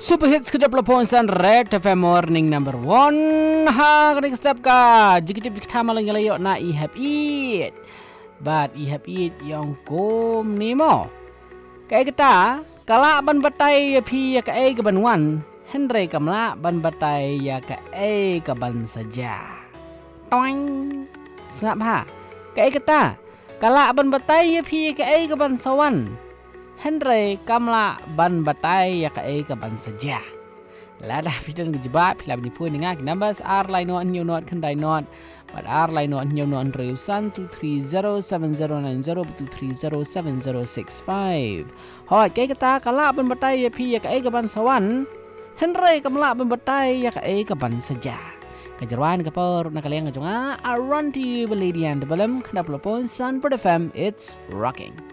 Super hits ke 20 san Red FM Morning number 1 ha kena step ka jikitip kita malang layo na I have eat but I have eat yang kom nemo kai kita kala ban batai ya pi ya kai ke ban wan Henry kamla ban batai ya kai ke ban saja toing snap ha kai kita kala ban batai ya pi ya kai ke ban sawan Henry kamla ban batai ya kai ke ban saja. Lada fitan kejebak pila penipuan dengan numbers R line not new not kendai not but R line not new not reusan 2307065. Hoi kai kata kala ban batai ya pi ya kai ke ban sawan Henry kamla ban batai ya kai ke ban saja. Kejeruan kapur nak kalian ngajunga I run to you lady and the balam kena pelopon Sun for the fam it's rocking.